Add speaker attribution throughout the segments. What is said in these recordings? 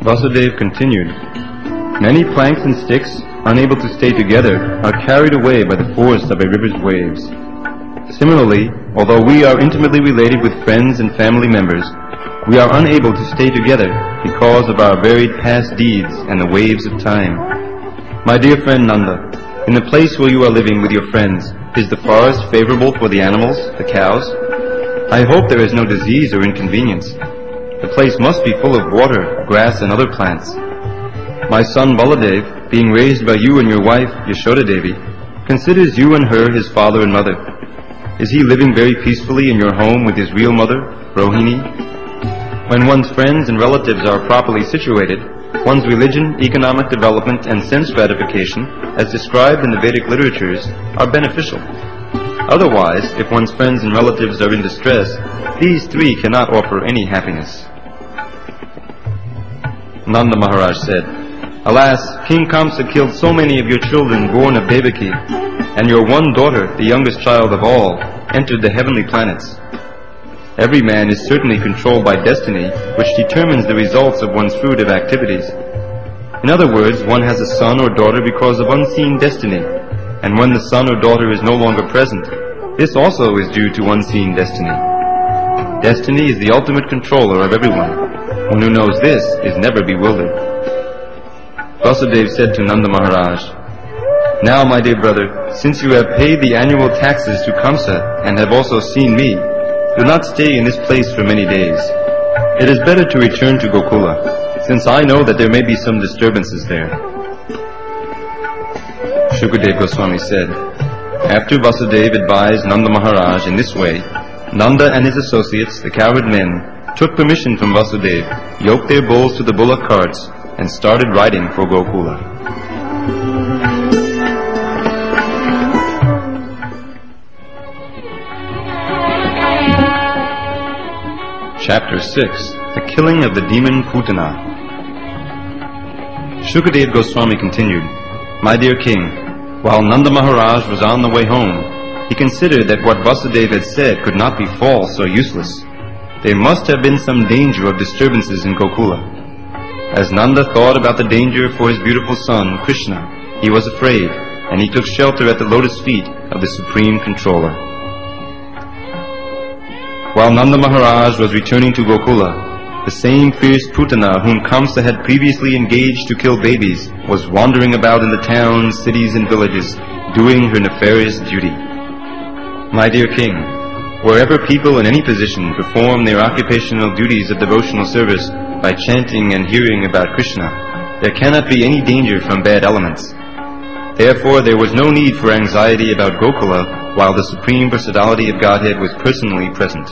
Speaker 1: Vasudev continued, "Many planks and sticks, unable to stay together, are carried away by the force of a river's waves. Similarly, although we are intimately related with friends and family members, we are unable to stay together because of our varied past deeds and the waves of time. My dear friend Nanda, in the place where you are living with your friends, is the forest favorable for the animals, the cows? I hope there is no disease or inconvenience. The place must be full of water, grass, and other plants. My son Baladev, being raised by you and your wife, Yashoda Devi, considers you and her his father and mother. Is he living very peacefully in your home with his real mother, Rohini? When one's friends and relatives are properly situated, one's religion, economic development, and sense gratification, as described in the Vedic literatures, are beneficial. Otherwise, if one's friends and relatives are in distress, these three cannot offer any happiness." Nanda Maharaj said, "Alas, King Kamsa killed so many of your children born of Devaki, and your one daughter, the youngest child of all, entered the heavenly planets. Every man is certainly controlled by destiny, which determines the results of one's fruitive activities. In other words, one has a son or daughter because of unseen destiny, and when the son or daughter is no longer present, this also is due to unseen destiny. Destiny is the ultimate controller of everyone. One who knows this is never bewildered." Vasudev said to Nanda Maharaj, "Now, my dear brother, since you have paid the annual taxes to Kamsa and have also seen me, do not stay in this place for many days. It is better to return to Gokula, since I know that there may be some disturbances there." Shukadeva Goswami said, "After Vasudev advised Nanda Maharaj in this way, Nanda and his associates, the cowherd men, took permission from Vasudev, yoked their bulls to the bullock carts, and started riding for Gokula." Chapter 6. The Killing of the Demon Putana. Shukadeva Goswami continued, "My dear king, while Nanda Maharaj was on the way home, he considered that what Vasudev had said could not be false or useless. There must have been some danger of disturbances in Gokula. As Nanda thought about the danger for his beautiful son, Krishna, he was afraid, and he took shelter at the lotus feet of the Supreme Controller. While Nanda Maharaj was returning to Gokula, the same fierce Putana whom Kamsa had previously engaged to kill babies was wandering about in the towns, cities, and villages, doing her nefarious duty. My dear king, wherever people in any position perform their occupational duties of devotional service by chanting and hearing about Krishna, there cannot be any danger from bad elements. Therefore, there was no need for anxiety about Gokula while the Supreme Personality of Godhead was personally present.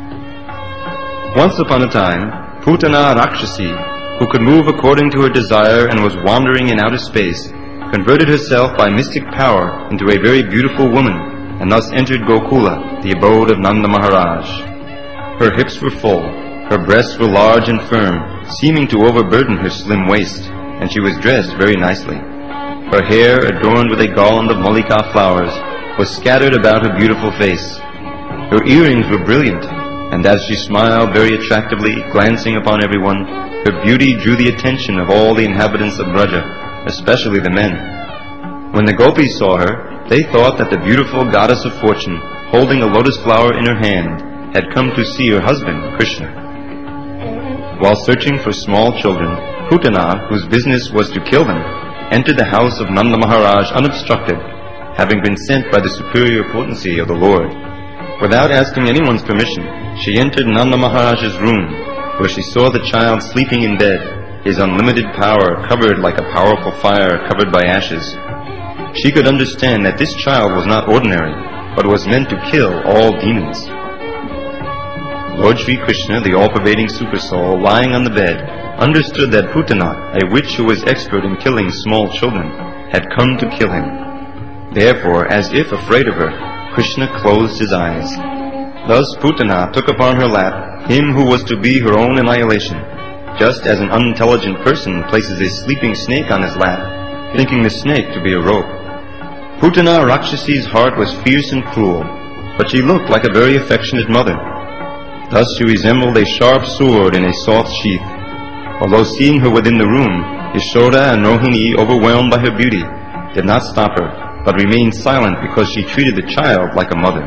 Speaker 1: Once upon a time, Putana Rakshasi, who could move according to her desire and was wandering in outer space, converted herself by mystic power into a very beautiful woman, and thus entered Gokula, the abode of Nanda Maharaj. Her hips were full, her breasts were large and firm, seeming to overburden her slim waist, and she was dressed very nicely. Her hair, adorned with a garland of Mallika flowers, was scattered about her beautiful face. Her earrings were brilliant, and as she smiled very attractively, glancing upon everyone, her beauty drew the attention of all the inhabitants of Braja, especially the men. When the gopis saw her, they thought that the beautiful goddess of fortune, holding a lotus flower in her hand, had come to see her husband, Krishna. While searching for small children, Putana, whose business was to kill them, entered the house of Nanda Maharaj unobstructed, having been sent by the superior potency of the Lord. Without asking anyone's permission, she entered Nanda Maharaj's room, where she saw the child sleeping in bed, his unlimited power covered like a powerful fire covered by ashes. She could understand that this child was not ordinary, but was meant to kill all demons. Lord Sri Krishna, the all-pervading Supersoul, lying on the bed, understood that Putana, a witch who was expert in killing small children, had come to kill him. Therefore, as if afraid of her, Krishna closed his eyes. Thus Putana took upon her lap him who was to be her own annihilation, just as an unintelligent person places a sleeping snake on his lap, thinking the snake to be a rope. Putana Rakshasi's heart was fierce and cruel, but she looked like a very affectionate mother. Thus she resembled a sharp sword in a soft sheath. Although seeing her within the room, Yashoda and Rohini, overwhelmed by her beauty, did not stop her, but remained silent because she treated the child like a mother.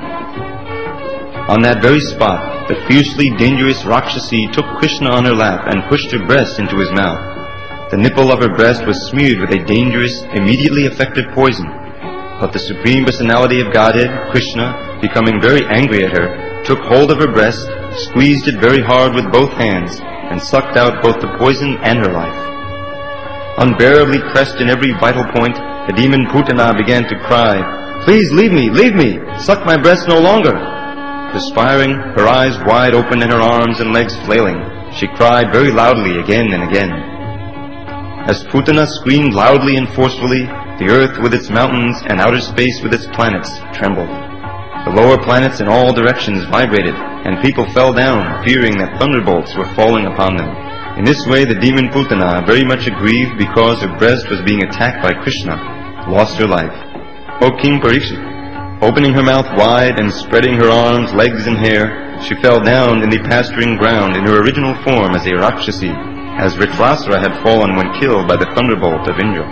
Speaker 1: On that very spot, the fiercely dangerous Rakshasi took Krishna on her lap and pushed her breast into his mouth. The nipple of her breast was smeared with a dangerous, immediately effective poison. But the Supreme Personality of Godhead, Krishna, becoming very angry at her, took hold of her breast, squeezed it very hard with both hands, and sucked out both the poison and her life. Unbearably pressed in every vital point, the demon Putana began to cry, "Please leave me, suck my breast no longer." Perspiring, her eyes wide open and her arms and legs flailing, she cried very loudly again and again. As Putana screamed loudly and forcefully, the earth with its mountains and outer space with its planets trembled. The lower planets in all directions vibrated, and people fell down, fearing that thunderbolts were falling upon them. In this way, the demon Putana, very much aggrieved because her breast was being attacked by Krishna, lost her life. O King Parikshit, opening her mouth wide and spreading her arms, legs, and hair, she fell down in the pasturing ground in her original form as a Rakshasi, as Vritrasura had fallen when killed by the thunderbolt of Indra.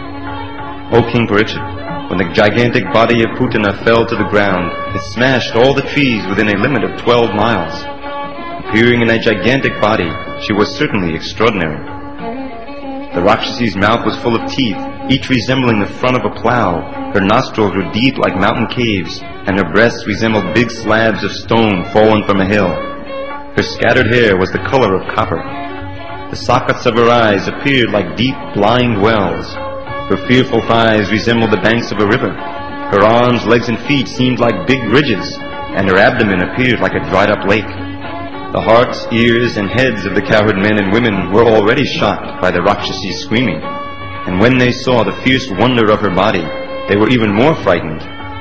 Speaker 1: O King Parikshit, when the gigantic body of Putana fell to the ground, it smashed all the trees within a limit of 12 miles. Appearing in a gigantic body, she was certainly extraordinary. The Rakshasi's mouth was full of teeth, each resembling the front of a plow. Her nostrils were deep like mountain caves, and her breasts resembled big slabs of stone fallen from a hill. Her scattered hair was the color of copper. The sockets of her eyes appeared like deep, blind wells. Her fearful thighs resembled the banks of a river. Her arms, legs, and feet seemed like big ridges, and her abdomen appeared like a dried-up lake. The hearts, ears, and heads of the cowherd men and women were already shocked by the Rakshasi's screaming, and when they saw the fierce wonder of her body, they were even more frightened.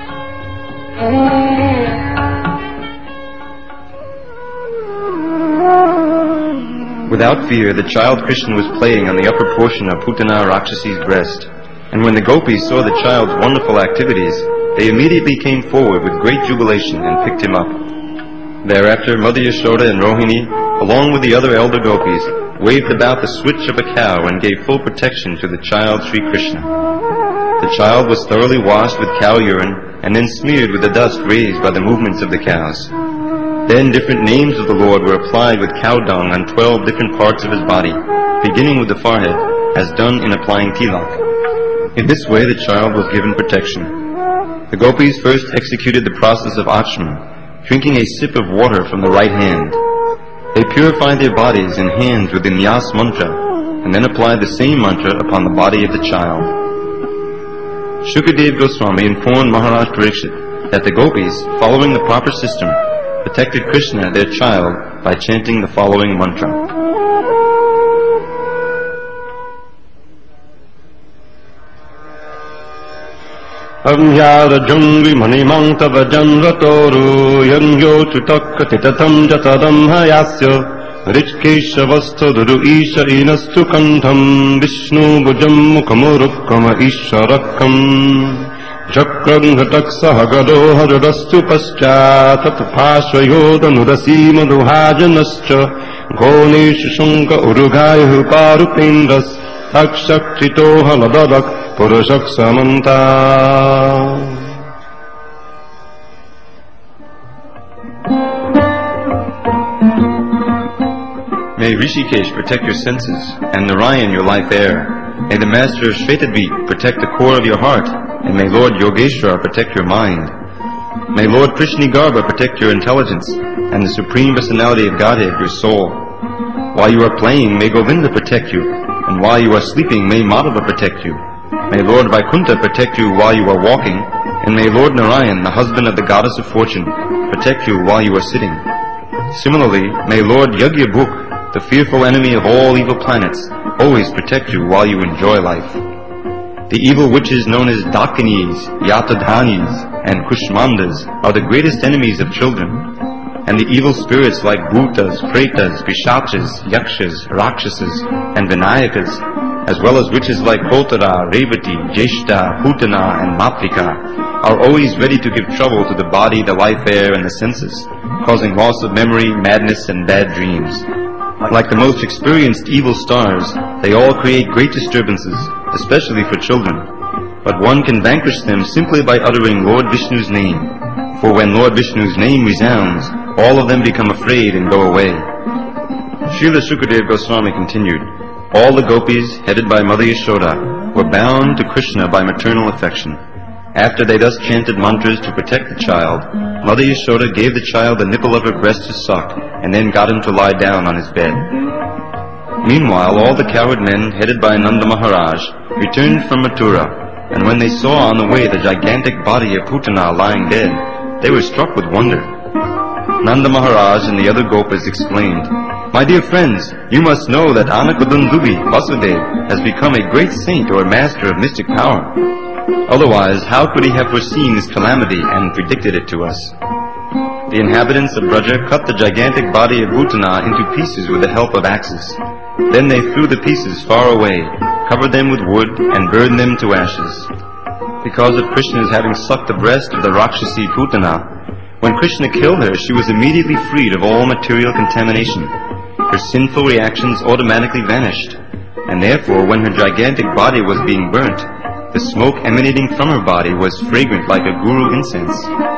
Speaker 1: Without fear, the child Krishna was playing on the upper portion of Putana Rakshasi's breast, and when the gopis saw the child's wonderful activities, they immediately came forward with great jubilation and picked him up. Thereafter, Mother Yashoda and Rohini, along with the other elder gopis, waved about the switch of a cow and gave full protection to the child Sri Krishna. The child was thoroughly washed with cow urine and then smeared with the dust raised by the movements of the cows. Then different names of the Lord were applied with cow dung on 12 different parts of his body, beginning with the forehead, as done in applying tilak. In this way the child was given protection. The gopis first executed the process of achman, drinking a sip of water from the right hand. They purified their bodies and hands with the Nyas mantra, and then applied the same mantra upon the body of the child. Shukadev Goswami informed Maharaj Parikshit that the gopis, following the proper system, protected Krishna, their child, by chanting the following mantra.
Speaker 2: Amyada jungri manimang tava janvatoru yangyo tutakatitatam jatadam hayasya richkesha vastaduru isha inastu kantham vishnu bhujam mukhamurukkama isharakkam Chakrang hataksaha gado hajadastu paschatat phashvayodanurasi madhuhajanascha ghoneshu shunka urugayhu parupindras takshakchito haladadak purushak samanta.
Speaker 1: May Rishikesh protect your senses, and Narayan your life air. May the Master of Shvetadvip protect the core of your heart, and may Lord Yogeshwara protect your mind. May Lord Krishnigarbha protect your intelligence, and the Supreme Personality of Godhead your soul. While you are playing, may Govinda protect you, and while you are sleeping, may Madhava protect you. May Lord Vaikuntha protect you while you are walking, and may Lord Narayan, the husband of the goddess of fortune, protect you while you are sitting. Similarly, may Lord Yagyabhuk, the fearful enemy of all evil planets, always protect you while you enjoy life. The evil witches known as Dakinis, Yatadhanis, and Kushmandas are the greatest enemies of children, and the evil spirits like Bhutas, Pretas, Pishachas, Yakshas, Rakshasas, and Vinayakas, as well as witches like Kotara, Revati, Jeshta, Putana, and Matrika, are always ready to give trouble to the body, the life air, and the senses, causing loss of memory, madness, and bad dreams. Like the most experienced evil stars, they all create great disturbances, especially for children. But one can vanquish them simply by uttering Lord Vishnu's name. For when Lord Vishnu's name resounds, all of them become afraid and go away. Srila Shukadev Goswami continued, all the gopis, headed by Mother Yashoda, were bound to Krishna by maternal affection. After they thus chanted mantras to protect the child, Mother Yashoda gave the child the nipple of her breast to suck, and then got him to lie down on his bed. Meanwhile, all the cowherd men, headed by Nanda Maharaj, returned from Mathura, and when they saw on the way the gigantic body of Putana lying dead, they were struck with wonder. Nanda Maharaj and the other gopas exclaimed, my dear friends, you must know that Anakadundubi, Vasudeva, has become a great saint or master of mystic power. Otherwise, how could he have foreseen this calamity and predicted it to us? The inhabitants of Braja cut the gigantic body of Putana into pieces with the help of axes. Then they threw the pieces far away, covered them with wood, and burned them to ashes. Because of Krishna's having sucked the breast of the Rakshasi Putana, when Krishna killed her, she was immediately freed of all material contamination. Her sinful reactions automatically vanished, and therefore when her gigantic body was being burnt, the smoke emanating from her body was fragrant like a guru incense.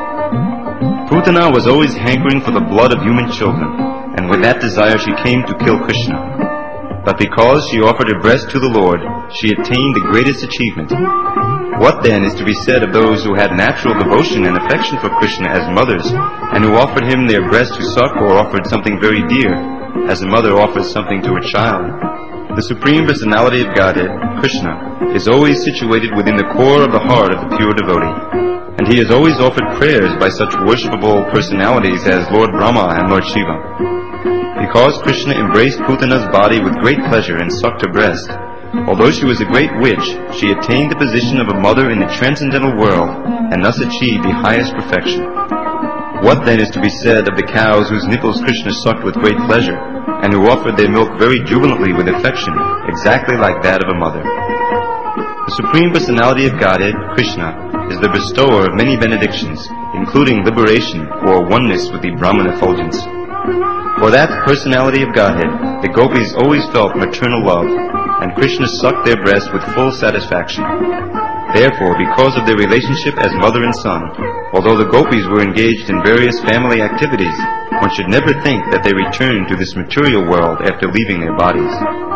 Speaker 1: Putana was always hankering for the blood of human children, and with that desire she came to kill Krishna. But because she offered her breast to the Lord, she attained the greatest achievement. What then is to be said of those who had natural devotion and affection for Krishna as mothers, and who offered him their breast to suck or offered something very dear, as a mother offers something to a child? The Supreme Personality of Godhead, Krishna, is always situated within the core of the heart of the pure devotee, and he has always offered prayers by such worshipable personalities as Lord Brahma and Lord Shiva. Because Krishna embraced Putana's body with great pleasure and sucked her breast, although she was a great witch, she attained the position of a mother in the transcendental world, and thus achieved the highest perfection. What then is to be said of the cows whose nipples Krishna sucked with great pleasure, and who offered their milk very jubilantly with affection, exactly like that of a mother? The Supreme Personality of Godhead, Krishna, is the bestower of many benedictions, including liberation or oneness with the Brahman effulgence. For that Personality of Godhead, the gopis always felt maternal love, and Krishna sucked their breast with full satisfaction. Therefore, because of their relationship as mother and son, although the gopis were engaged in various family activities, one should never think that they returned to this material world after leaving their bodies.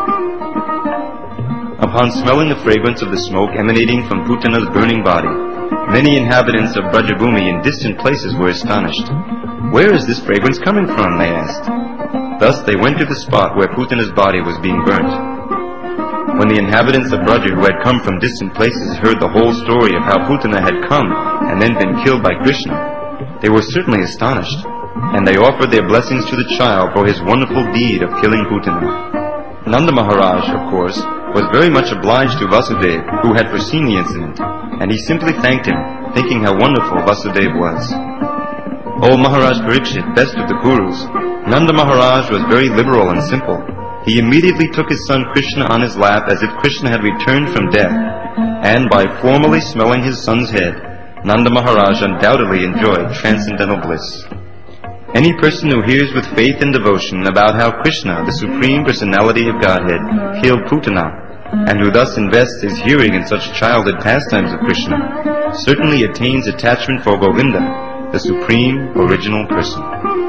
Speaker 1: Upon smelling the fragrance of the smoke emanating from Putana's burning body, many inhabitants of Brajabhumi in distant places were astonished. Where is this fragrance coming from? They asked. Thus they went to the spot where Putana's body was being burnt. When the inhabitants of Braja who had come from distant places heard the whole story of how Putana had come and then been killed by Krishna, they were certainly astonished, and they offered their blessings to the child for his wonderful deed of killing Putana. Nanda Maharaj, of course, was very much obliged to Vasudeva, who had foreseen the incident, and he simply thanked him, thinking how wonderful Vasudeva was. O Maharaj Parikshit, best of the Kurus, Nanda Maharaj was very liberal and simple. He immediately took his son Krishna on his lap as if Krishna had returned from death, and by formally smelling his son's head, Nanda Maharaj undoubtedly enjoyed transcendental bliss. Any person who hears with faith and devotion about how Krishna, the Supreme Personality of Godhead, killed Putana, and who thus invests his hearing in such childhood pastimes of Krishna, certainly attains attachment for Govinda, the Supreme Original Person.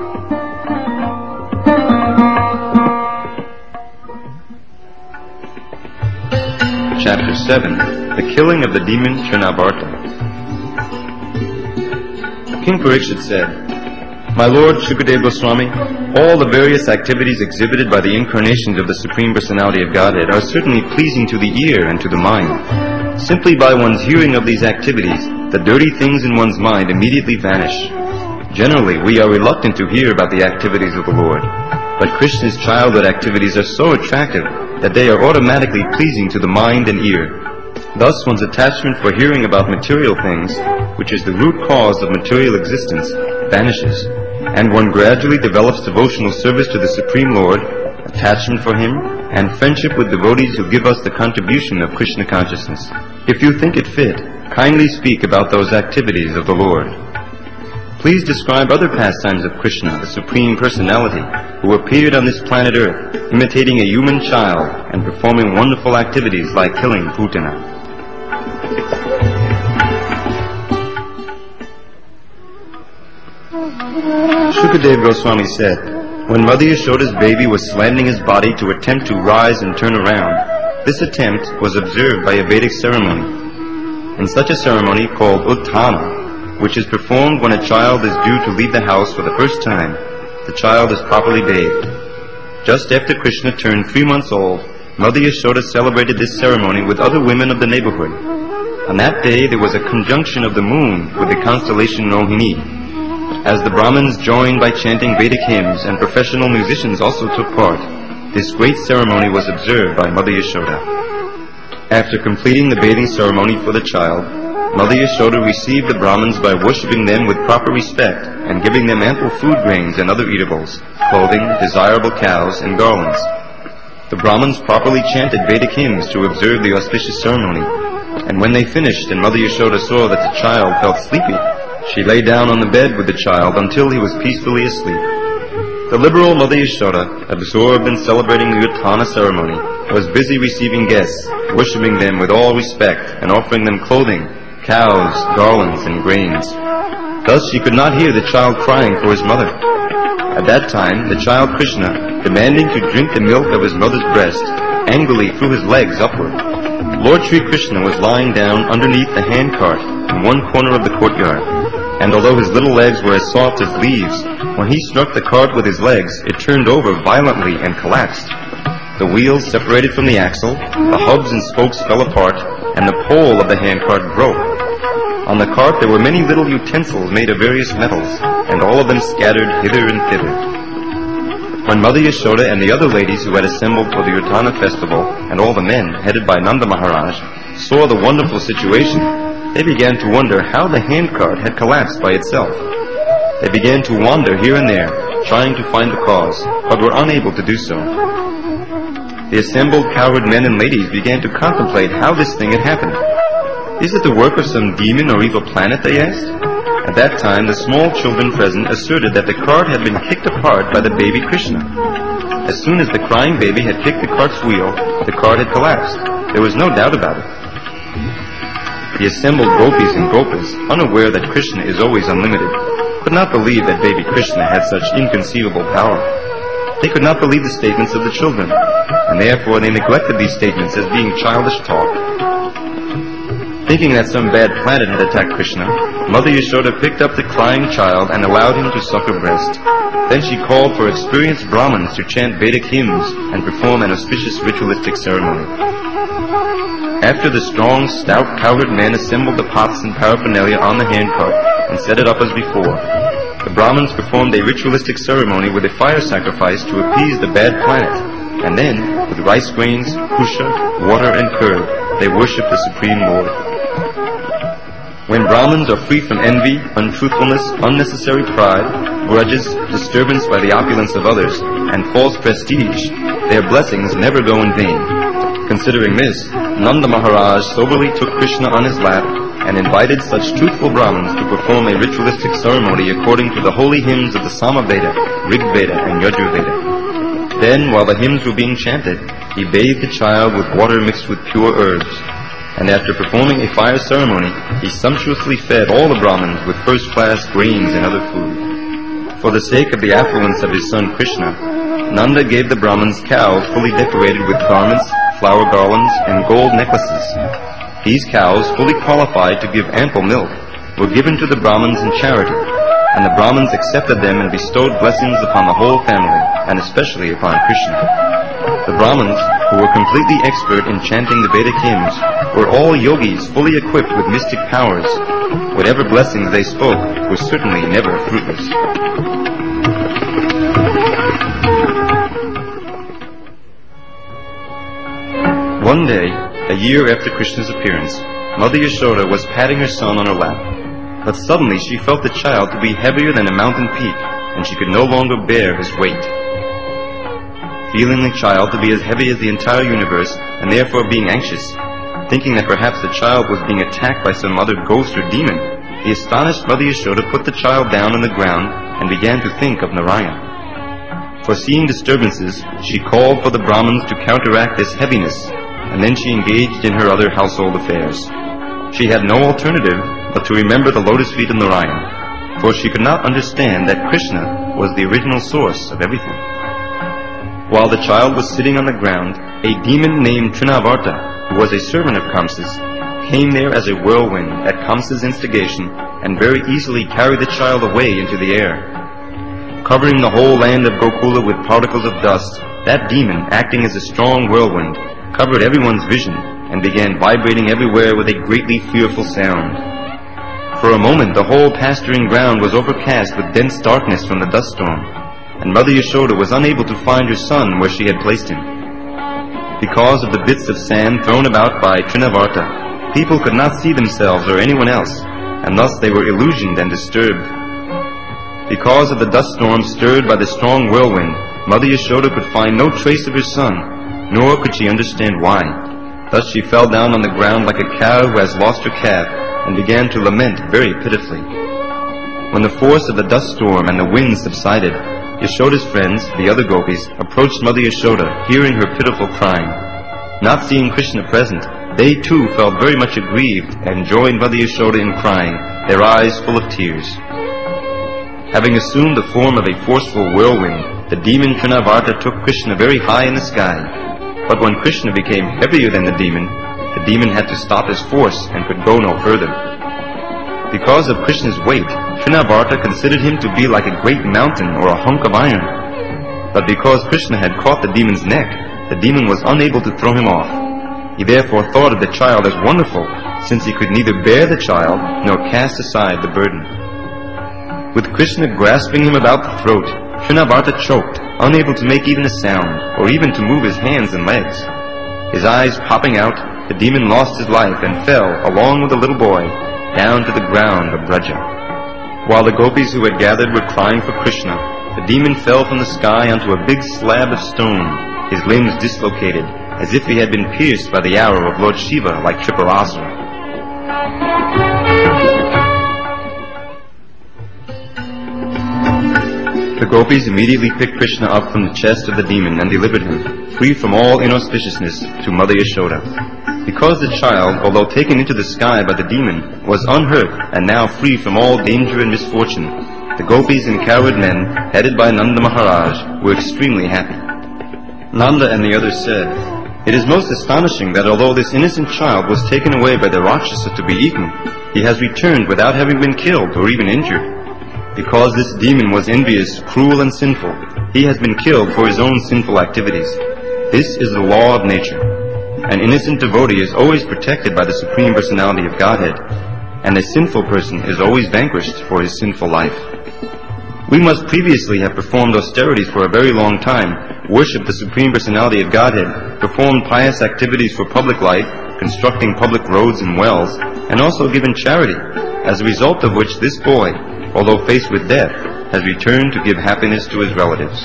Speaker 1: Chapter 7. The Killing of the Demon Trinavarta. King Parikshit said, My Lord Shukadeva Goswami, all the various activities exhibited by the incarnations of the Supreme Personality of Godhead are certainly pleasing to the ear and to the mind. Simply by one's hearing of these activities, the dirty things in one's mind immediately vanish. Generally, we are reluctant to hear about the activities of the Lord, but Krishna's childhood activities are so attractive that they are automatically pleasing to the mind and ear. Thus, one's attachment for hearing about material things, which is the root cause of material existence, vanishes, and one gradually develops devotional service to the Supreme Lord, attachment for Him, and friendship with devotees who give us the contribution of Krishna consciousness. If you think it fit, kindly speak about those activities of the Lord. Please describe other pastimes of Krishna, the Supreme Personality, who appeared on this planet Earth, imitating a human child and performing wonderful activities like killing Putana. Shukadev Goswami said, when Mother Yashoda's baby was slanting his body to attempt to rise and turn around, this attempt was observed by a Vedic ceremony. In such a ceremony called Utthana, which is performed when a child is due to leave the house for the first time, the child is properly bathed. Just after Krishna turned 3 months old, Mother Yashoda celebrated this ceremony with other women of the neighborhood. On that day there was a conjunction of the moon with the constellation Rohini. As the Brahmins joined by chanting Vedic hymns and professional musicians also took part, this great ceremony was observed by Mother Yashoda. After completing the bathing ceremony for the child, Mother Yashoda received the Brahmins by worshipping them with proper respect and giving them ample food grains and other eatables, clothing, desirable cows, and garlands. The Brahmins properly chanted Vedic hymns to observe the auspicious ceremony, and when they finished and Mother Yashoda saw that the child felt sleepy, she lay down on the bed with the child until he was peacefully asleep. The liberal Mother Yashoda, absorbed in celebrating the Utthana ceremony, was busy receiving guests, worshipping them with all respect and offering them clothing, cows, garlands, and grains. Thus she could not hear the child crying for his mother. At that time, the child Krishna, demanding to drink the milk of his mother's breast, angrily threw his legs upward. Lord Sri Krishna was lying down underneath the handcart in one corner of the courtyard, and although his little legs were as soft as leaves, when he struck the cart with his legs, it turned over violently and collapsed. The wheels separated from the axle, the hubs and spokes fell apart, and the pole of the handcart broke. On the cart there were many little utensils made of various metals, and all of them scattered hither and thither. When Mother Yashoda and the other ladies who had assembled for the Utthana festival, and all the men, headed by Nanda Maharaj, saw the wonderful situation, they began to wonder how the handcart had collapsed by itself. They began to wander here and there, trying to find the cause, but were unable to do so. The assembled cowherd men and ladies began to contemplate how this thing had happened. Is it the work of some demon or evil planet, they asked? At that time, the small children present asserted that the cart had been kicked apart by the baby Krishna. As soon as the crying baby had kicked the cart's wheel, the cart had collapsed. There was no doubt about it. The assembled gopis and gopas, unaware that Krishna is always unlimited, could not believe that baby Krishna had such inconceivable power. They could not believe the statements of the children, and therefore they neglected these statements as being childish talk. Thinking that some bad planet had attacked Krishna, Mother Yashoda picked up the crying child and allowed him to suck her breast. Then she called for experienced Brahmins to chant Vedic hymns and perform an auspicious ritualistic ceremony. After the strong, stout, cowherd men assembled the pots and paraphernalia on the handcart and set it up as before, the Brahmins performed a ritualistic ceremony with a fire sacrifice to appease the bad planet, and then, with rice grains, kusha, water, and curd, they worshipped the Supreme Lord. When Brahmins are free from envy, untruthfulness, unnecessary pride, grudges, disturbance by the opulence of others, and false prestige, their blessings never go in vain. Considering this, Nanda Maharaj soberly took Krishna on his lap and invited such truthful Brahmins to perform a ritualistic ceremony according to the holy hymns of the Samaveda, Rigveda, and Yajurveda. Then, while the hymns were being chanted, he bathed the child with water mixed with pure herbs, and after performing a fire ceremony, he sumptuously fed all the Brahmins with first-class grains and other food. For the sake of the affluence of his son Krishna, Nanda gave the Brahmins cows fully decorated with garments, flower garlands, and gold necklaces. These cows, fully qualified to give ample milk, were given to the Brahmins in charity, and the Brahmins accepted them and bestowed blessings upon the whole family, and especially upon Krishna. The Brahmins, who were completely expert in chanting the Vedic hymns, were all yogis fully equipped with mystic powers. Whatever blessings they spoke were certainly never fruitless. One day, a year after Krishna's appearance, Mother Yashoda was patting her son on her lap, but suddenly she felt the child to be heavier than a mountain peak, and she could no longer bear his weight. Feeling the child to be as heavy as the entire universe, and therefore being anxious, thinking that perhaps the child was being attacked by some other ghost or demon, the astonished Mother Yashoda put the child down on the ground and began to think of Narayan. Foreseeing disturbances, she called for the Brahmins to counteract this heaviness, and then she engaged in her other household affairs. She had no alternative but to remember the lotus feet of Narayan, for she could not understand that Krishna was the original source of everything. While the child was sitting on the ground, a demon named Trinavarta, who was a servant of Kamsa's, came there as a whirlwind at Kamsa's instigation and very easily carried the child away into the air. Covering the whole land of Gokula with particles of dust, that demon, acting as a strong whirlwind, covered everyone's vision and began vibrating everywhere with a greatly fearful sound. For a moment the whole pasturing ground was overcast with dense darkness from the dust storm, and Mother Yashoda was unable to find her son where she had placed him. Because of the bits of sand thrown about by Trinavarta, people could not see themselves or anyone else, and thus they were illusioned and disturbed. Because of the dust storm stirred by the strong whirlwind, Mother Yashoda could find no trace of her son, nor could she understand why. Thus she fell down on the ground like a cow who has lost her calf, and began to lament very pitifully. When the force of the dust storm and the wind subsided, Yashoda's friends, the other gopis, approached Mother Yashoda, hearing her pitiful crying. Not seeing Krishna present, they too felt very much aggrieved and joined Mother Yashoda in crying, their eyes full of tears. Having assumed the form of a forceful whirlwind, the demon Trinavarta took Krishna very high in the sky. But when Krishna became heavier than the demon had to stop his force and could go no further. Because of Krishna's weight, Trinavarta considered him to be like a great mountain or a hunk of iron. But because Krishna had caught the demon's neck, the demon was unable to throw him off. He therefore thought of the child as wonderful, since he could neither bear the child nor cast aside the burden. With Krishna grasping him about the throat, Trinavarta choked, unable to make even a sound, or even to move his hands and legs. His eyes popping out, the demon lost his life and fell, along with the little boy, down to the ground of Braja. While the gopis who had gathered were crying for Krishna, the demon fell from the sky onto a big slab of stone, his limbs dislocated, as if he had been pierced by the arrow of Lord Shiva like Triparasura. The gopis immediately picked Krishna up from the chest of the demon and delivered him, free from all inauspiciousness, to Mother Yashoda. Because the child, although taken into the sky by the demon, was unhurt and now free from all danger and misfortune, the gopis and cowherd men, headed by Nanda Maharaj, were extremely happy. Nanda and the others said, "It is most astonishing that although this innocent child was taken away by the Rakshasa to be eaten, he has returned without having been killed or even injured. Because this demon was envious, cruel and sinful, he has been killed for his own sinful activities. This is the law of nature. An innocent devotee is always protected by the Supreme Personality of Godhead, and a sinful person is always vanquished for his sinful life. We must previously have performed austerities for a very long time, worshipped the Supreme Personality of Godhead, performed pious activities for public life, constructing public roads and wells, and also given charity, as a result of which this boy, although faced with death, has returned to give happiness to his relatives."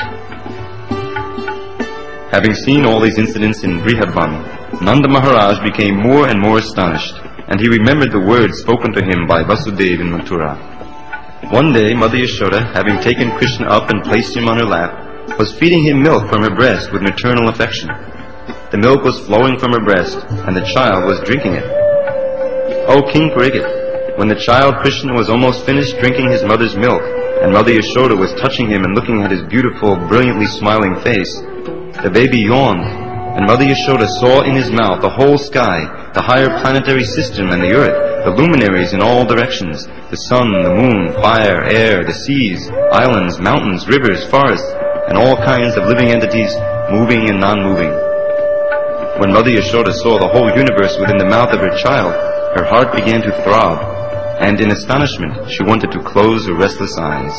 Speaker 1: Having seen all these incidents in Brihadvan, Nanda Maharaj became more and more astonished, and he remembered the words spoken to him by Vasudeva in Mathura. One day, Mother Yashoda, having taken Krishna up and placed him on her lap, was feeding him milk from her breast with maternal affection. The milk was flowing from her breast, and the child was drinking it. O King Parikshit, when the child Krishna was almost finished drinking his mother's milk, and Mother Yashoda was touching him and looking at his beautiful, brilliantly smiling face, the baby yawned, and Mother Yashoda saw in his mouth the whole sky, the higher planetary system and the earth, the luminaries in all directions, the sun, the moon, fire, air, the seas, islands, mountains, rivers, forests, and all kinds of living entities, moving and non-moving. When Mother Yashoda saw the whole universe within the mouth of her child, her heart began to throb, and in astonishment she wanted to close her restless eyes.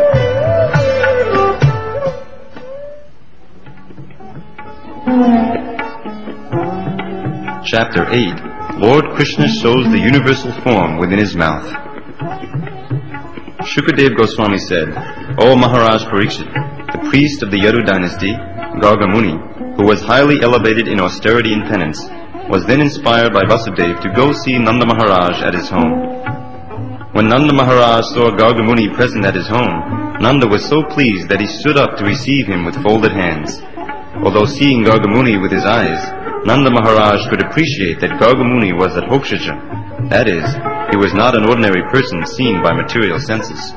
Speaker 1: Chapter 8. Lord Krishna shows the universal form within his mouth. Shukadeva Goswami said, "O Maharaj Parikshit, the priest of the Yadu dynasty, Garga Muni, who was highly elevated in austerity and penance, was then inspired by Vasudeva to go see Nanda Maharaj at his home. When Nanda Maharaj saw Gargamuni present at his home, Nanda was so pleased that he stood up to receive him with folded hands. Although seeing Gargamuni with his eyes, Nanda Maharaj could appreciate that Gargamuni was a Hokshaja. That is, he was not an ordinary person seen by material senses.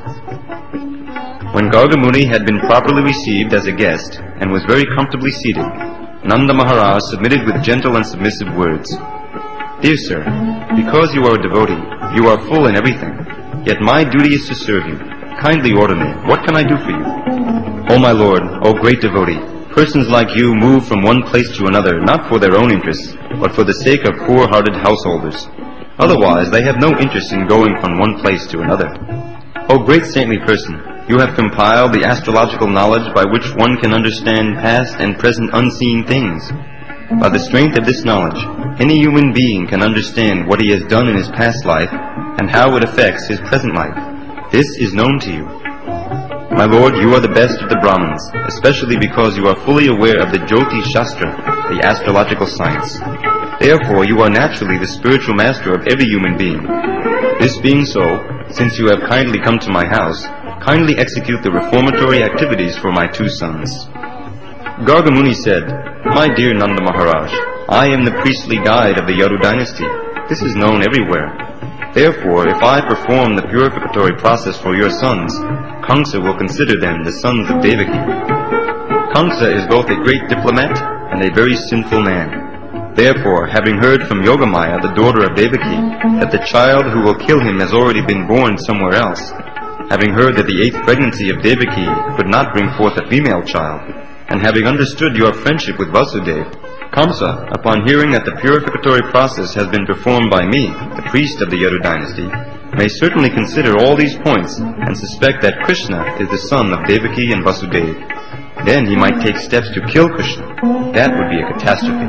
Speaker 1: When Gargamuni had been properly received as a guest and was very comfortably seated, Nanda Maharaj submitted with gentle and submissive words. Dear sir, because you are a devotee, you are full in everything, yet my duty is to serve you. Kindly order me, what can I do for you? O my lord, O great devotee, persons like you move from one place to another not for their own interests, but for the sake of poor-hearted householders. Otherwise, they have no interest in going from one place to another. O great saintly person, you have compiled the astrological knowledge by which one can understand past and present unseen things. By the strength of this knowledge, any human being can understand what he has done in his past life and how it affects his present life. This is known to you. My lord, you are the best of the Brahmins, especially because you are fully aware of the Jyoti Shastra, the astrological science. Therefore, you are naturally the spiritual master of every human being. This being so, since you have kindly come to my house, kindly execute the reformatory activities for my two sons. Gargamuni said, My dear Nanda Maharaj, I am the priestly guide of the Yadu dynasty. This is known everywhere. Therefore, if I perform the purificatory process for your sons, Kamsa will consider them the sons of Devaki. Kamsa is both a great diplomat and a very sinful man. Therefore, having heard from Yogamaya, the daughter of Devaki, that the child who will kill him has already been born somewhere else, having heard that the 8th pregnancy of Devaki could not bring forth a female child, and having understood your friendship with Vasudev, Kamsa, upon hearing that the purificatory process has been performed by me, the priest of the Yadu dynasty, may certainly consider all these points and suspect that Krishna is the son of Devaki and Vasudev. Then he might take steps to kill Krishna. That would be a catastrophe.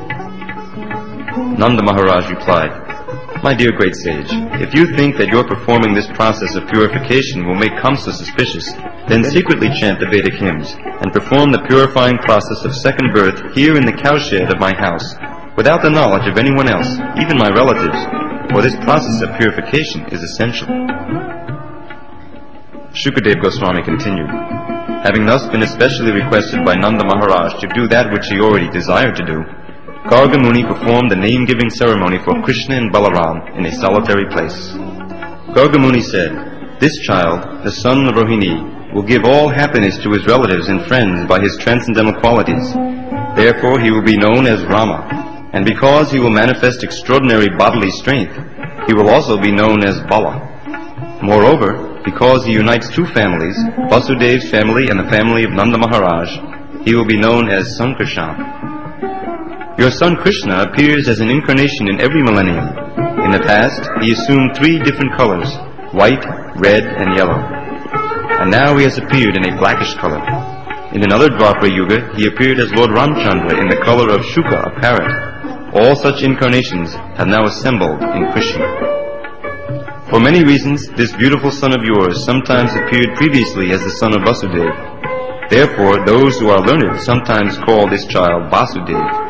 Speaker 1: Nanda Maharaj replied, My dear great sage, if you think that your performing this process of purification will make Kamsa suspicious, then secretly chant the Vedic hymns and perform the purifying process of second birth here in the cowshed of my house, without the knowledge of anyone else, even my relatives, for this process of purification is essential. Shukadev Goswami continued, Having thus been especially requested by Nanda Maharaj to do that which he already desired to do, Gargamuni performed the name-giving ceremony for Krishna and Balaram in a solitary place. Gargamuni said, This child, the son of Rohini, will give all happiness to his relatives and friends by his transcendental qualities. Therefore he will be known as Rama, and because he will manifest extraordinary bodily strength, he will also be known as Bala. Moreover, because he unites two families, Vasudev's family and the family of Nanda Maharaj, he will be known as Sankarshan. Your son Krishna appears as an incarnation in every millennium. In the past, he assumed 3 different colors, white, red, and yellow. And now he has appeared in a blackish color. In another Dwapara Yuga, he appeared as Lord Ramchandra in the color of Shuka, a parrot. All such incarnations have now assembled in Krishna. For many reasons, this beautiful son of yours sometimes appeared previously as the son of Vasudeva. Therefore, those who are learned sometimes call this child Vasudeva.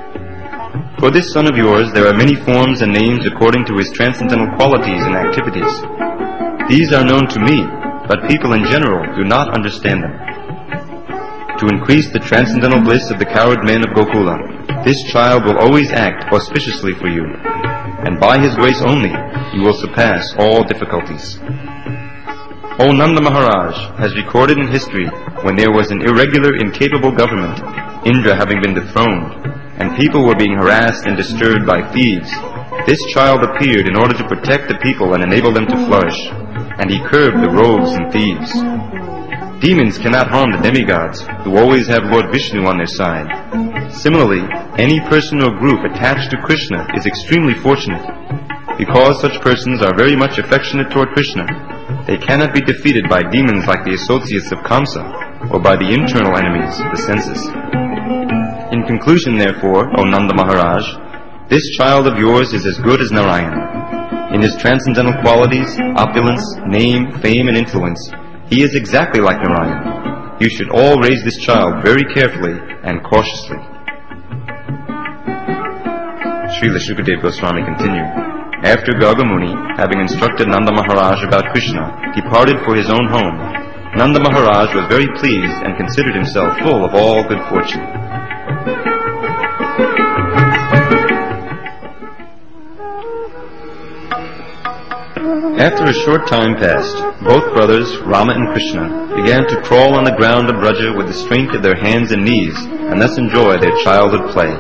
Speaker 1: For this son of yours there are many forms and names according to his transcendental qualities and activities. These are known to me, but people in general do not understand them. To increase the transcendental bliss of the cowherd men of Gokula, this child will always act auspiciously for you, and by his grace only you will surpass all difficulties. O Nanda Maharaj has recorded in history when there was an irregular, incapable government, Indra having been dethroned, and people were being harassed and disturbed by thieves. This child appeared in order to protect the people and enable them to flourish, and he curbed the rogues and thieves. Demons cannot harm the demigods, who always have Lord Vishnu on their side. Similarly, any person or group attached to Krishna is extremely fortunate. Because such persons are very much affectionate toward Krishna, they cannot be defeated by demons like the associates of Kamsa, or by the internal enemies, the senses. In conclusion, therefore, O Nanda Maharaj, this child of yours is as good as Narayan. In his transcendental qualities, opulence, name, fame, and influence, he is exactly like Narayan. You should all raise this child very carefully and cautiously. Srila Shukadev Goswami continued, After Gargamuni, having instructed Nanda Maharaj about Krishna, departed for his own home, Nanda Maharaj was very pleased and considered himself full of all good fortune. After a short time passed, both brothers, Rama and Krishna, began to crawl on the ground of Braja with the strength of their hands and knees, and thus enjoy their childhood play.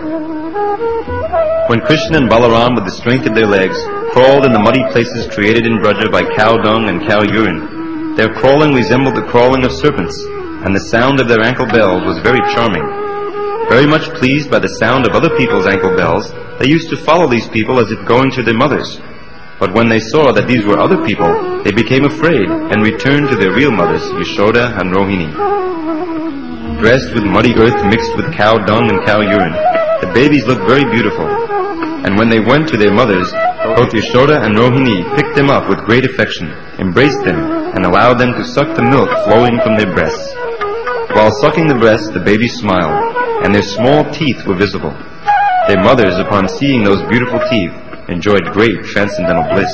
Speaker 1: When Krishna and Balaram, with the strength of their legs, crawled in the muddy places created in Braja by cow dung and cow urine, their crawling resembled the crawling of serpents, and the sound of their ankle bells was very charming. Very much pleased by the sound of other people's ankle bells, they used to follow these people as if going to their mothers. But when they saw that these were other people, they became afraid and returned to their real mothers, Yashoda and Rohini. Dressed with muddy earth mixed with cow dung and cow urine, the babies looked very beautiful. And when they went to their mothers, both Yashoda and Rohini picked them up with great affection, embraced them, and allowed them to suck the milk flowing from their breasts. While sucking the breasts, the babies smiled, and their small teeth were visible. Their mothers, upon seeing those beautiful teeth, enjoyed great transcendental bliss.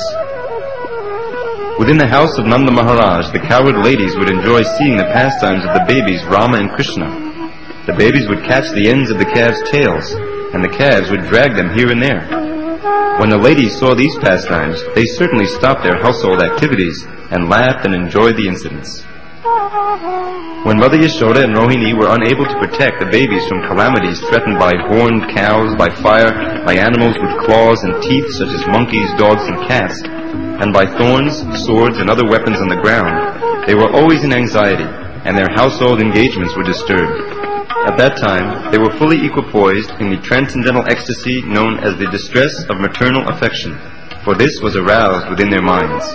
Speaker 1: Within the house of Nanda Maharaj, the cowherd ladies would enjoy seeing the pastimes of the babies Rama and Krishna. The babies would catch the ends of the calves' tails, and the calves would drag them here and there. When the ladies saw these pastimes, they certainly stopped their household activities and laughed and enjoyed the incidents. When Mother Yashoda and Rohini were unable to protect the babies from calamities threatened by horned cows, by fire, by animals with claws and teeth such as monkeys, dogs, and cats, and by thorns, swords, and other weapons on the ground, they were always in anxiety, and their household engagements were disturbed. At that time, they were fully equipoised in the transcendental ecstasy known as the distress of maternal affection, for this was aroused within their minds.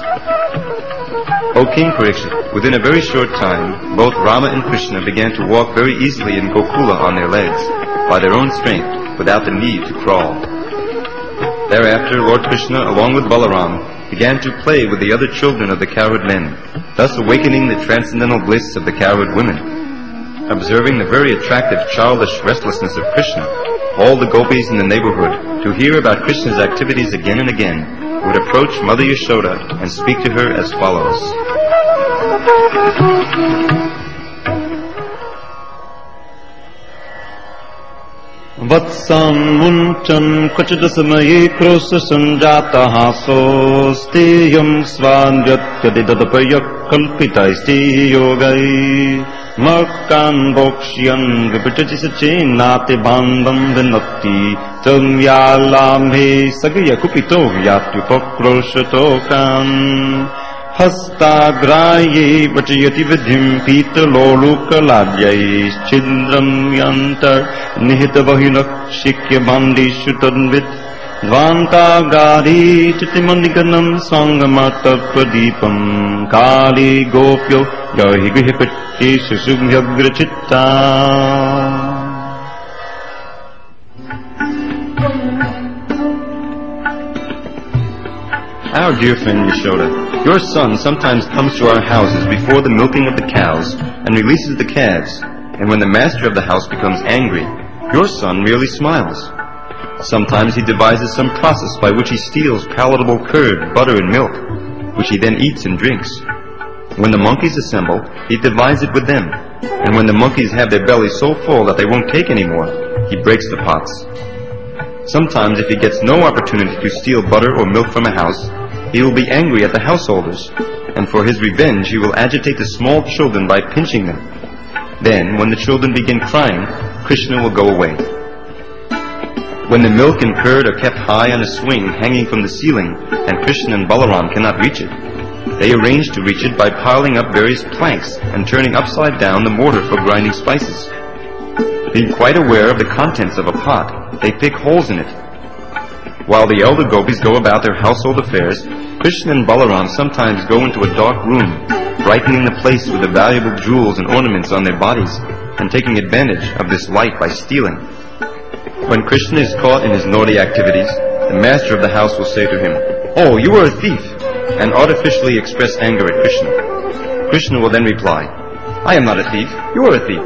Speaker 1: O King Parikshit, within a very short time, both Rama and Krishna began to walk very easily in Gokula on their legs, by their own strength, without the need to crawl. Thereafter, Lord Krishna, along with Balaram, began to play with the other children of the cowherd men, thus awakening the transcendental bliss of the cowherd women. Observing the very attractive childish restlessness of Krishna, all the gopis in the neighborhood, to hear about Krishna's activities again and again, would approach Mother Yashoda and speak to her as follows.
Speaker 2: Vatsam munchan kvachidasamaye krosa sanjata haso steyam svanyatya didadapayak kalpitaisti yogai Makkan bokshyan vipitachisache nate bandam vinatti tam yalambhe sagya kupito yatyupakroshatokam Hastagraye vachayati vidhim pitalolukaladhyais chindram yantar nihitavahinak shikya bandishu tadvit Dvantagari chitimaniganam sangamatapadipam Kali gopyo yahi grihipati susubhyagrachitta.
Speaker 1: Our dear friend Yashoda, your son sometimes comes to our houses before the milking of the cows and releases the calves, and when the master of the house becomes angry, your son merely smiles. Sometimes he devises some process by which he steals palatable curd, butter, and milk, which he then eats and drinks. When the monkeys assemble, he divides it with them, and when the monkeys have their bellies so full that they won't take any more, he breaks the pots. Sometimes if he gets no opportunity to steal butter or milk from a house, he will be angry at the householders, and for his revenge he will agitate the small children by pinching them. Then, when the children begin crying, Krishna will go away. When the milk and curd are kept high on a swing hanging from the ceiling, and Krishna and Balaram cannot reach it, they arrange to reach it by piling up various planks and turning upside down the mortar for grinding spices. Being quite aware of the contents of a pot, they pick holes in it. While the elder gopis go about their household affairs, Krishna and Balaram sometimes go into a dark room, brightening the place with the valuable jewels and ornaments on their bodies, and taking advantage of this light by stealing. When Krishna is caught in his naughty activities, the master of the house will say to him, "Oh, you are a thief," and artificially express anger at Krishna. Krishna will then reply, "I am not a thief, you are a thief."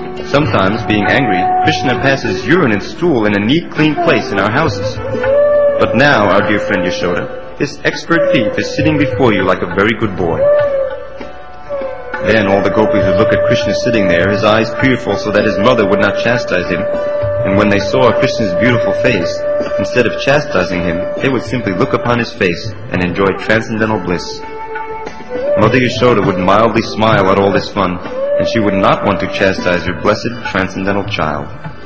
Speaker 1: Sometimes, being angry, Krishna passes urine and stool in a neat, clean place in our houses. But now, our dear friend Yashoda, this expert thief is sitting before you like a very good boy. Then all the gopis would look at Krishna sitting there, his eyes fearful so that his mother would not chastise him. And when they saw Krishna's beautiful face, instead of chastising him, they would simply look upon his face and enjoy transcendental bliss. Mother Yashoda would mildly smile at all this fun, and she would not want to chastise her blessed transcendental child.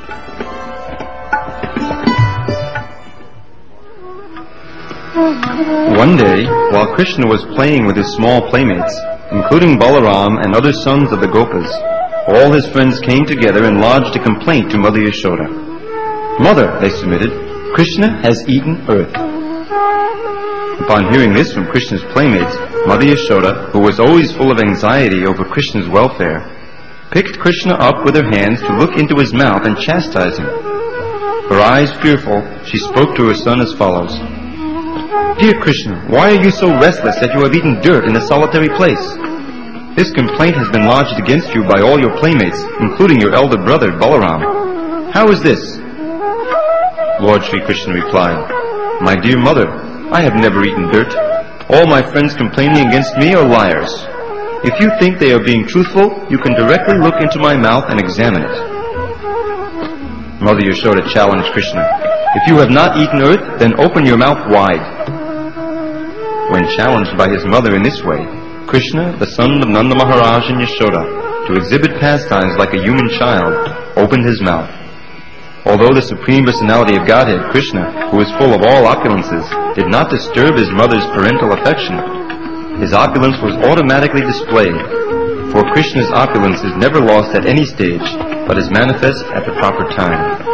Speaker 1: One day, while Krishna was playing with his small playmates, including Balaram and other sons of the Gopas, all his friends came together and lodged a complaint to Mother Yashoda. Mother, they submitted, Krishna has eaten earth. Upon hearing this from Krishna's playmates, Mother Yashoda, who was always full of anxiety over Krishna's welfare, picked Krishna up with her hands to look into his mouth and chastise him. Her eyes fearful, she spoke to her son as follows. Dear Krishna, why are you so restless that you have eaten dirt in a solitary place? This complaint has been lodged against you by all your playmates, including your elder brother, Balaram. How is this? Lord Sri Krishna replied, My dear mother, I have never eaten dirt. All my friends complaining against me are liars. If you think they are being truthful, you can directly look into my mouth and examine it. Mother Yashoda challenged Krishna, If you have not eaten earth, then open your mouth wide. When challenged by his mother in this way, Krishna, the son of Nanda Maharaj and Yashoda, to exhibit pastimes like a human child, opened his mouth. Although the Supreme Personality of Godhead, Krishna, who is full of all opulences, did not disturb his mother's parental affection, his opulence was automatically displayed, for Krishna's opulence is never lost at any stage, but is manifest at the proper time.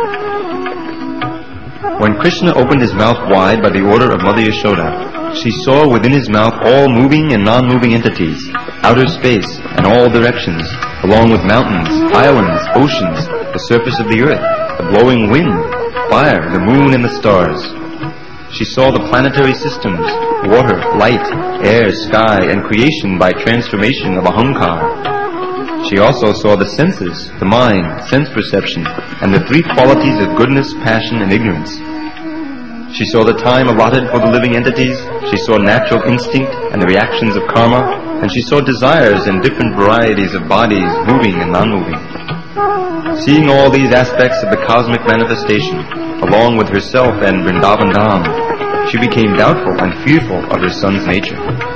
Speaker 1: When Krishna opened his mouth wide by the order of Mother Yashoda, she saw within his mouth all moving and non-moving entities, outer space, and all directions, along with mountains, islands, oceans, the surface of the earth, the blowing wind, fire, the moon, and the stars. She saw the planetary systems, water, light, air, sky, and creation by transformation of Ahankar. She also saw the senses, the mind, sense perception, and the three qualities of goodness, passion, and ignorance. She saw the time allotted for the living entities, she saw natural instinct and the reactions of karma, and she saw desires and different varieties of bodies, moving and non-moving. Seeing all these aspects of the cosmic manifestation, along with herself and Vrindavan Dham, she became doubtful and fearful of her son's nature.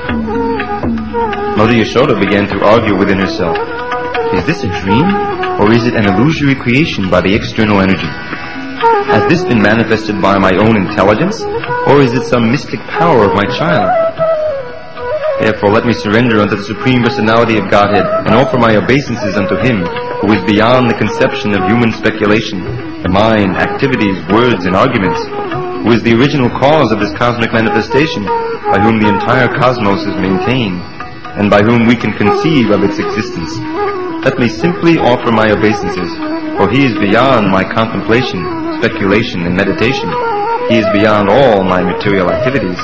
Speaker 1: Mother Yashoda began to argue within herself, Is this a dream, or is it an illusory creation by the external energy? Has this been manifested by my own intelligence, or is it some mystic power of my child? Therefore let me surrender unto the Supreme Personality of Godhead, and offer my obeisances unto Him, who is beyond the conception of human speculation, the mind, activities, words, and arguments, who is the original cause of this cosmic manifestation, by whom the entire cosmos is maintained, and by whom we can conceive of its existence. Let me simply offer my obeisances, for He is beyond my contemplation, speculation, and meditation. He is beyond all my material activities.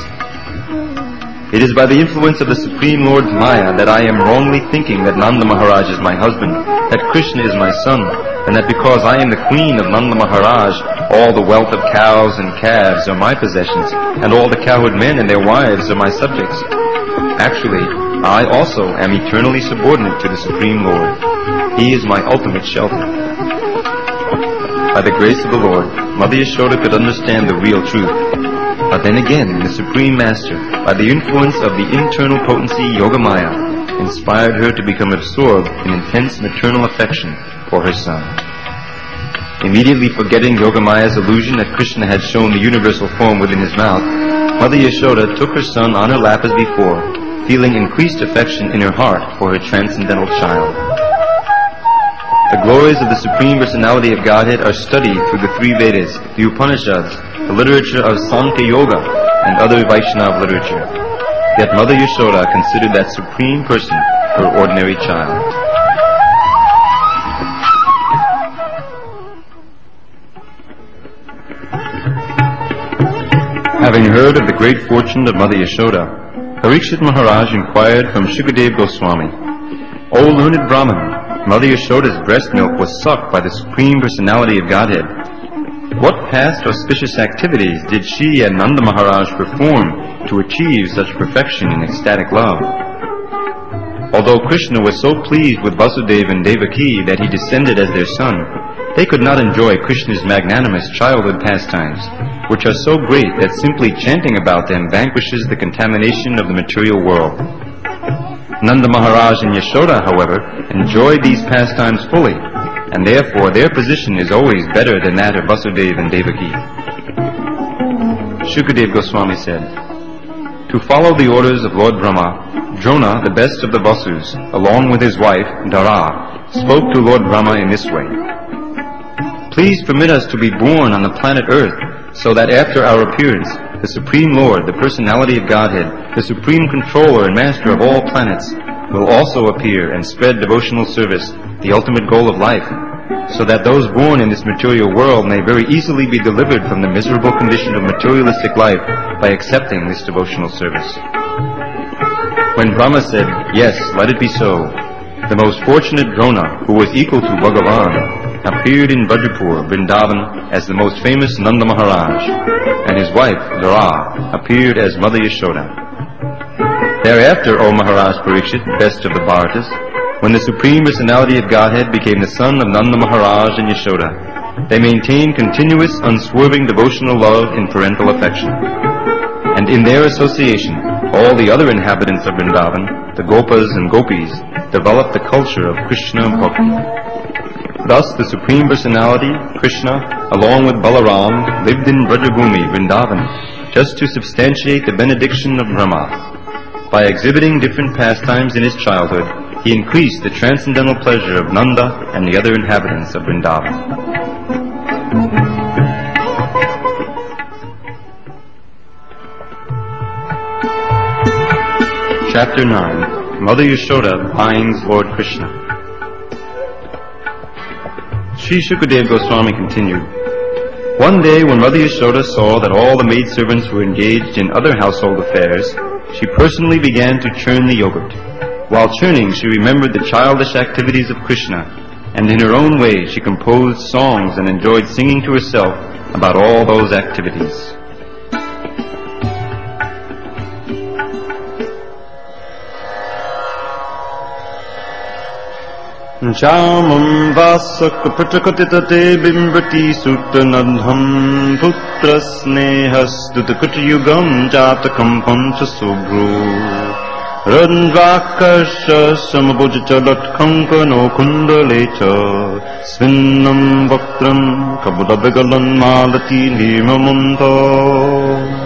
Speaker 1: It is by the influence of the Supreme Lord's Maya that I am wrongly thinking that Nanda Maharaj is my husband, that Krishna is my son, and that because I am the queen of Nanda Maharaj, all the wealth of cows and calves are my possessions, and all the cowherd men and their wives are my subjects. Actually, I also am eternally subordinate to the Supreme Lord. He is my ultimate shelter. By the grace of the Lord, Mother Yashoda could understand the real truth. But then again, the Supreme Master, by the influence of the internal potency Yogamaya, inspired her to become absorbed in intense maternal affection for her son. Immediately forgetting Yogamaya's illusion that Krishna had shown the universal form within his mouth, Mother Yashoda took her son on her lap as before, feeling increased affection in her heart for her transcendental child. The glories of the Supreme Personality of Godhead are studied through the three Vedas, the Upanishads, the literature of Sankhya Yoga, and other Vaishnava literature. Yet Mother Yashoda considered that Supreme Person her ordinary child. Having heard of the great fortune of Mother Yashoda, Parikshit Maharaj inquired from Shukadev Goswami, O learned Brahman, Mother Yashoda's breast milk was sucked by the Supreme Personality of Godhead. What past auspicious activities did she and Nanda Maharaj perform to achieve such perfection in ecstatic love? Although Krishna was so pleased with Vasudeva and Devaki that he descended as their son, they could not enjoy Krishna's magnanimous childhood pastimes, which are so great that simply chanting about them vanquishes the contamination of the material world. Nanda Maharaj and Yashoda, however, enjoyed these pastimes fully, and therefore their position is always better than that of Vasudeva and Devaki. Shukadeva Goswami said, "To follow the orders of Lord Brahma, Drona, the best of the Vasus, along with his wife, Dara, spoke to Lord Brahma in this way. Please permit us to be born on the planet Earth, so that after our appearance, the Supreme Lord, the Personality of Godhead, the Supreme Controller and Master of all planets, will also appear and spread devotional service, the ultimate goal of life, so that those born in this material world may very easily be delivered from the miserable condition of materialistic life by accepting this devotional service." When Brahma said, "Yes, let it be so," the most fortunate Drona, who was equal to Bhagavan, appeared in Brajapur, Vrindavan, as the most famous Nanda Maharaj, and his wife, Dara, appeared as Mother Yashoda. Thereafter, O Maharaj Parikshit, best of the Bharatas, when the Supreme Personality of Godhead became the son of Nanda Maharaj and Yashoda, they maintained continuous, unswerving devotional love in parental affection. And in their association, all the other inhabitants of Vrindavan, the Gopas and Gopis, developed the culture of Krishna Bhakti. Thus, the Supreme Personality, Krishna, along with Balaram, lived in Brajabhumi, Vrindavan, just to substantiate the benediction of Brahma. By exhibiting different pastimes in his childhood, he increased the transcendental pleasure of Nanda and the other inhabitants of Vrindavan. Chapter 9. Mother Yashoda finds Lord Krishna. Sri Shukadeva Goswami continued, "One day when Mother Yashoda saw that all the maidservants were engaged in other household affairs, she personally began to churn the yogurt. While churning, she remembered the childish activities of Krishna, and in her own way she composed songs and enjoyed singing to herself about all those activities."
Speaker 2: Jamam vasak pratakatitate bimbrati suttanadham putra snehas dutakutyugam jatakam pancha subru Randvakarsha samabhujachalat kankano kundalecha svinnam vaktram kabudabagalan malati nirmamanta.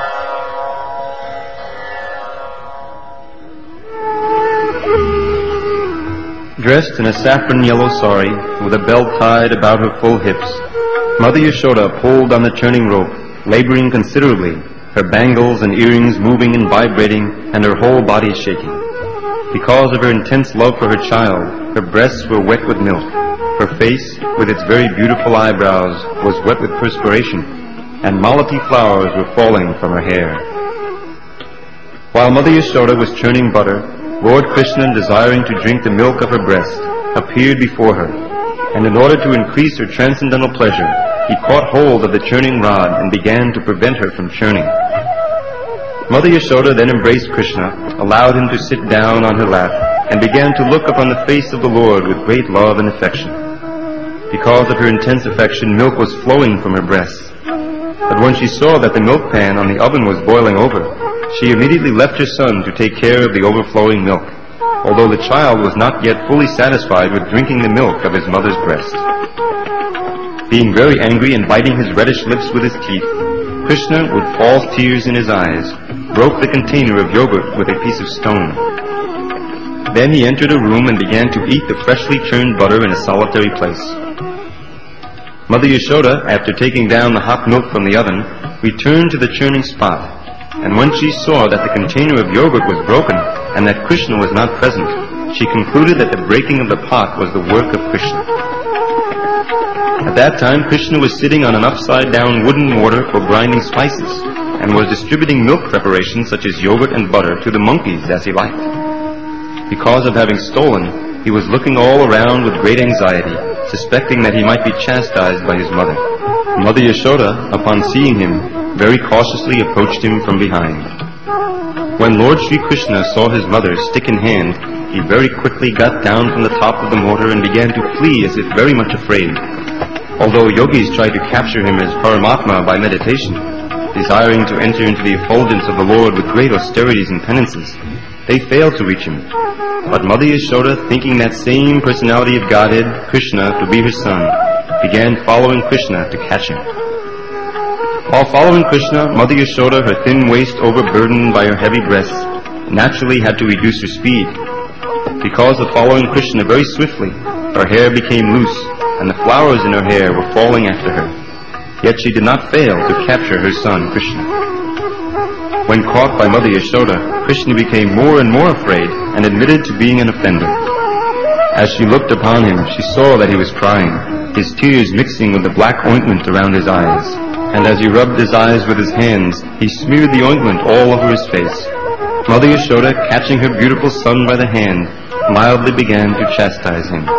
Speaker 1: Dressed in a saffron yellow sari, with a belt tied about her full hips, Mother Yashoda pulled on the churning rope, laboring considerably, her bangles and earrings moving and vibrating, and her whole body shaking. Because of her intense love for her child, her breasts were wet with milk. Her face, with its very beautiful eyebrows, was wet with perspiration, and malati flowers were falling from her hair. While Mother Yashoda was churning butter, Lord Krishna, desiring to drink the milk of her breast, appeared before her, and in order to increase her transcendental pleasure, he caught hold of the churning rod and began to prevent her from churning. Mother Yashoda then embraced Krishna, allowed him to sit down on her lap, and began to look upon the face of the Lord with great love and affection. Because of her intense affection, milk was flowing from her breasts. But when she saw that the milk pan on the oven was boiling over, she immediately left her son to take care of the overflowing milk, although the child was not yet fully satisfied with drinking the milk of his mother's breast. Being very angry and biting his reddish lips with his teeth, Krishna, with false tears in his eyes, broke the container of yogurt with a piece of stone. Then he entered a room and began to eat the freshly churned butter in a solitary place. Mother Yashoda, after taking down the hot milk from the oven, returned to the churning spot, and when she saw that the container of yogurt was broken and that Krishna was not present, she concluded that the breaking of the pot was the work of Krishna. At that time, Krishna was sitting on an upside-down wooden mortar for grinding spices, and was distributing milk preparations such as yogurt and butter to the monkeys as he liked. Because of having stolen, he was looking all around with great anxiety, suspecting that he might be chastised by his mother. Mother Yashoda, upon seeing him, very cautiously approached him from behind. When Lord Sri Krishna saw his mother stick in hand, he very quickly got down from the top of the mortar and began to flee as if very much afraid. Although yogis tried to capture him as Paramatma by meditation, desiring to enter into the effulgence of the Lord with great austerities and penances, they failed to reach him. But Mother Yashoda, thinking that same personality of Godhead, Krishna, to be her son, began following Krishna to catch him. While following Krishna, Mother Yashoda, her thin waist overburdened by her heavy breasts, naturally had to reduce her speed. Because of following Krishna very swiftly, her hair became loose, and the flowers in her hair were falling after her. Yet she did not fail to capture her son, Krishna. When caught by Mother Yashoda, Krishna became more and more afraid and admitted to being an offender. As she looked upon him, she saw that he was crying, his tears mixing with the black ointment around his eyes. And as he rubbed his eyes with his hands, he smeared the ointment all over his face. Mother Yashoda, catching her beautiful son by the hand, mildly began to chastise him.